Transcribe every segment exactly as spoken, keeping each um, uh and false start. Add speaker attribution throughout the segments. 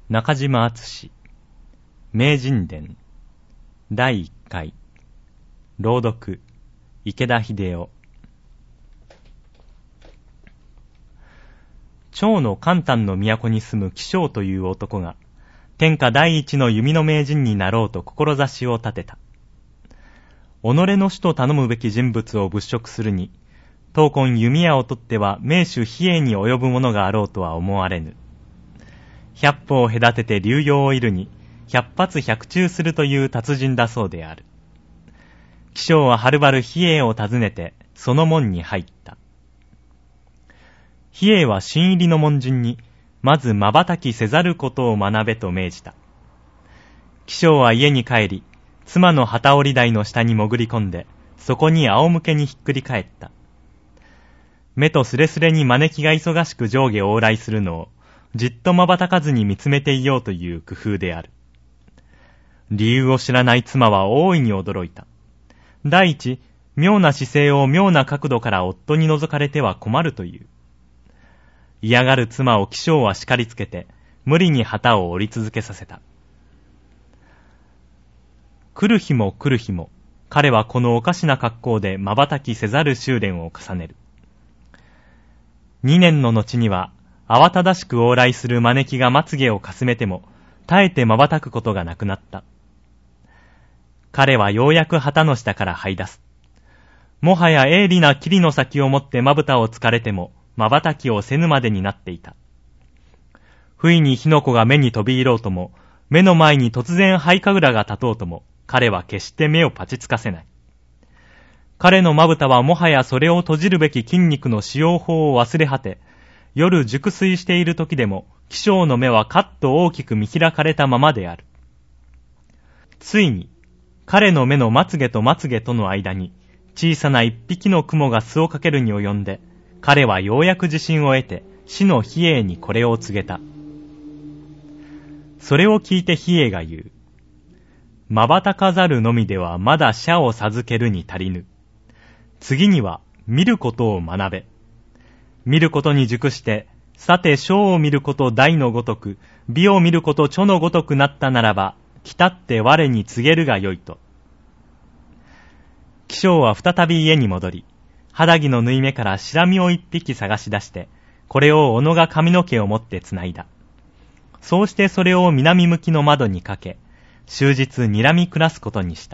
Speaker 1: 中島敦名人伝だいいっかい朗読池田秀夫。趙の邯鄲の都に住む紀章という男が天下第一の弓の名人になろうと志を立てた。己の師と頼むべき人物を物色するに、当今弓矢をとっては名手比叡に及ぶものがあろうとは思われぬ。百歩を隔てて竜陽を射るに百発百中するという達人だそうである。紀章ははるばる比叡を訪ねてその門に入った。比叡は新入りの門人にまず瞬きせざることを学べと命じた。紀章は家に帰り、妻の旗織台の下に潜り込んで、そこに仰向けにひっくり返った。目とすれすれに招きが忙しく上下往来するのをじっと瞬かずに見つめていようという工夫である。理由を知らない妻は大いに驚いた。第一、妙な姿勢を妙な角度から夫に覗かれては困るという。嫌がる妻を紀章は叱りつけて、無理に旗を折り続けさせた。来る日も来る日も、彼はこのおかしな格好で瞬きせざる修練を重ねる。二年の後には、慌ただしく往来する招きがまつげをかすめても、耐えて瞬くことがなくなった。彼はようやく旗の下から這い出す。もはや鋭利な霧の先を持ってまぶたをつかれても、瞬きをせぬまでになっていた。不意に火の粉が目に飛び入ろうとも、目の前に突然灰神楽が立とうとも、彼は決して目をパチつかせない。彼のまぶたはもはやそれを閉じるべき筋肉の使用法を忘れ果て、夜熟睡している時でも、紀章の目はカッと大きく見開かれたままである。ついに、彼の目のまつげとまつげとの間に、小さな一匹の雲が巣をかけるに及んで、彼はようやく自信を得て、師の比叡にこれを告げた。それを聞いて比叡が言う。瞬かざるのみではまだ社を授けるに足りぬ。次には見ることを学べ。見ることに熟して、さて章を見ること大のごとく、美を見ること著のごとくなったならば、来たって我に告げるがよいと。紀章は再び家に戻り、肌着の縫い目からシラミを一匹探し出して、これを小野が髪の毛を持ってつないだ。そうしてそれを南向きの窓にかけ、終日睨み暮らすことにした。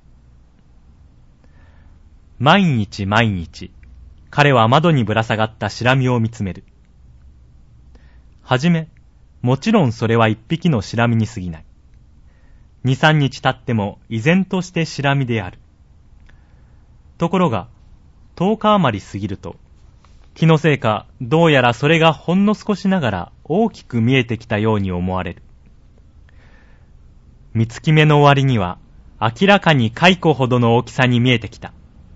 Speaker 1: 毎日毎日、彼は窓にぶら下がったシラミを見つめる。はじめ、もちろんそれは一匹のシラミに過ぎない。二三日経っても依然としてシラミである。ところが、十日余り過ぎると、気のせいか、どうやらそれがほんの少しながら大きく見えてきたように思われる。三月目の終わりには、明らかに蚕ほどの大きさに見えてきた。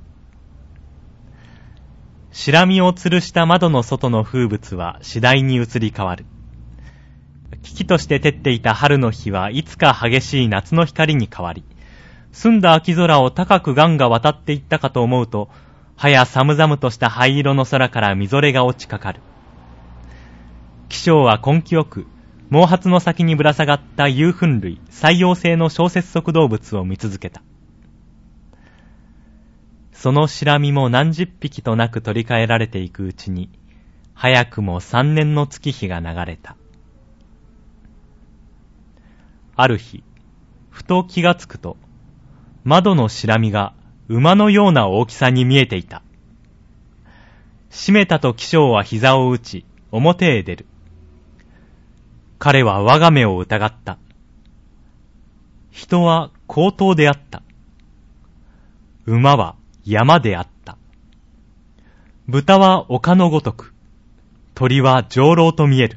Speaker 1: シラミを吊るした窓の外の風物は次第に移り変わる。危機として照っていた春の日はいつか激しい夏の光に変わり、澄んだ秋空を高く雁が渡っていったかと思うと、はや寒々とした灰色の空からみぞれが落ちかかる。紀章は根気よく、毛髪の先にぶら下がった有粉類、細葉性の小節足動物を見続けた。そのシラミも何十匹となく取り替えられていくうちに、早くも三年の月日が流れた。ある日、ふと気がつくと、窓のシラミが馬のような大きさに見えていた。閉めたと紀章は膝を打ち、表へ出る。彼は我が目を疑った。人は高等であった。馬は山であった。豚は丘のごとく、鳥は上楼と見える。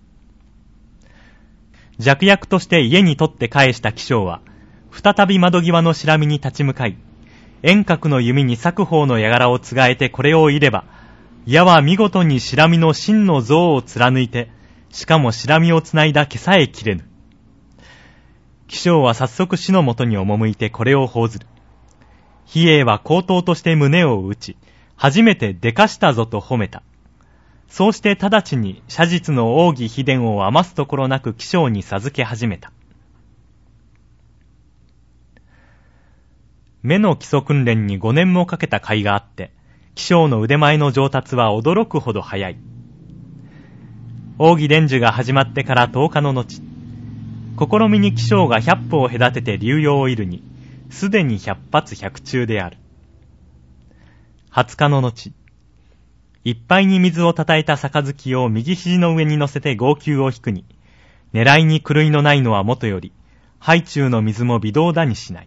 Speaker 1: 弱役として家に取って返した紀章は、再び窓際のシラミに立ち向かい、遠隔の弓に咲く方の矢柄をつがえてこれを射れば、矢は見事にシラミの真の像を貫いて、しかもシラミをつないだ毛さえ切れぬ。紀章は早速師のもとに赴いてこれを報ずる。比叡は高等として胸を打ち、初めてでかしたぞと褒めた。 そうして直ちに写実の奥義秘伝を余すところなく紀章に授け始めた。目の基礎訓練にごねんもかけた甲斐があって、紀章の腕前の上達は驚くほど早い。奥義伝授が始まってからとおかの後、試みに紀章が百歩を隔てて流用を得るに、すでに百発百中である。二十日の後、いっぱいに水をたたえた杯を右肘の上に乗せて号泣を引くに、狙いに狂いのないのはもとより、背中の水も微動だにしない。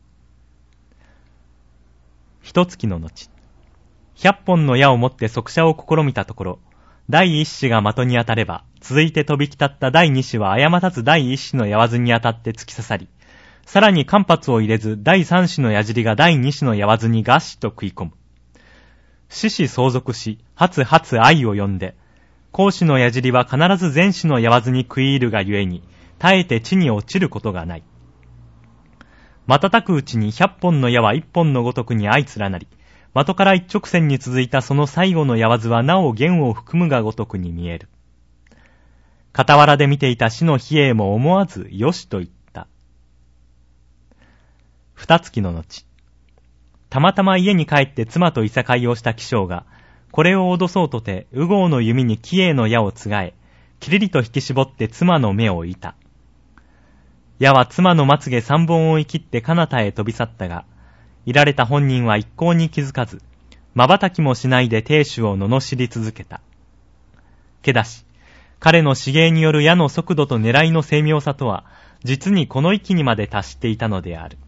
Speaker 1: 一月の後、百本の矢を持って速射を試みたところ、第一子が的に当たれば、続いて飛び来った第二子は誤たず第一子の矢わずに当たって突き刺さり、さらに間髪を入れず第三子の矢尻が第二子の矢わずにガッシと食い込む。子子相続し、初初愛を呼んで、後子の矢尻は必ず前子の矢わずに食い入るがゆえに、絶えて地に落ちることがない。瞬くうちに百本の矢は一本のごとくに相連なり、的から一直線に続いたその最後の矢わずはなお弦を含むがごとくに見える。傍らで見ていた死の比叡も思わずよしと言った。二月の後、たまたま家に帰って妻といさかいをした紀章が、これを脅そうとて、右郷の弓に喜叡の矢をつがえ、きりりと引き絞って妻の目を射た。矢は妻のまつげ三本を追い切って彼方へ飛び去ったが、いられた本人は一向に気づかず、瞬きもしないで亭主を罵り続けた。けだし、彼の刺芸による矢の速度と狙いの精妙さとは、実にこの域にまで達していたのである。